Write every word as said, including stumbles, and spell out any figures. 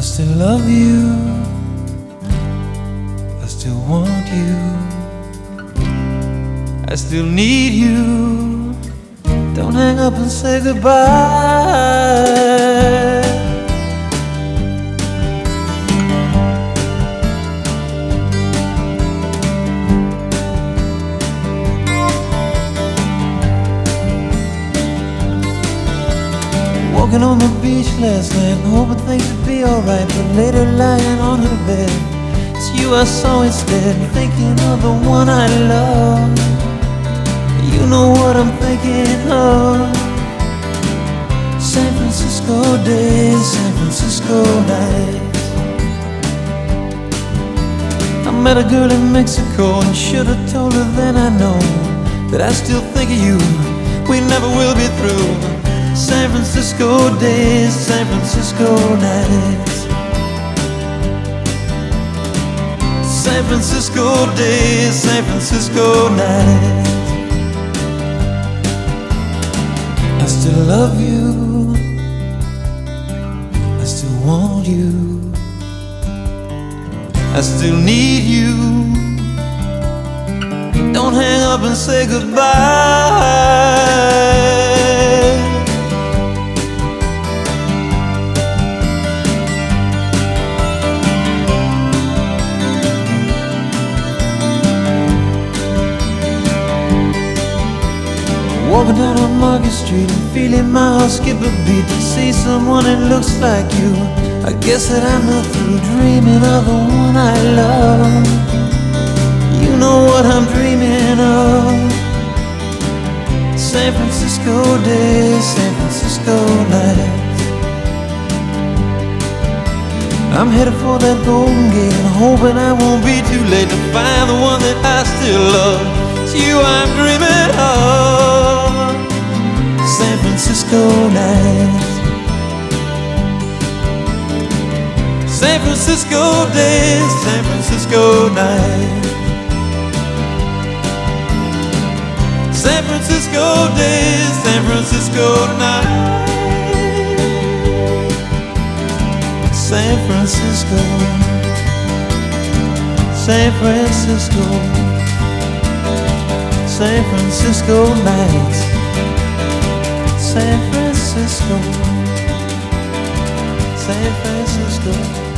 I still love you, I still want you, I still need you. Don't hang up and say goodbye. Walking on the beach last night, hoping things would be alright, but later lying on her bed, it's you I saw instead, thinking of the one I love. You know what I'm thinking of. San Francisco days, San Francisco nights. I met a girl in Mexico and should have told her then I know that I still think of you, we never will be through. San Francisco days, San Francisco nights. San Francisco days, San Francisco nights. I still love you, I still want you, I still need you. Don't hang up and say goodbye. Walking down on Market Street and feeling my heart skip a beat to see someone that looks like you. I guess that I'm not through dreaming of the one I love. You know what I'm dreaming of. San Francisco days, San Francisco nights. I'm headed for that Golden Gate and hoping I won't be too late to find the one that I still love. It's you I'm dreaming of. San Francisco nights. San Francisco days, San Francisco nights. San Francisco days, San Francisco nights. San Francisco, San Francisco, San Francisco nights. San Francisco, San Francisco.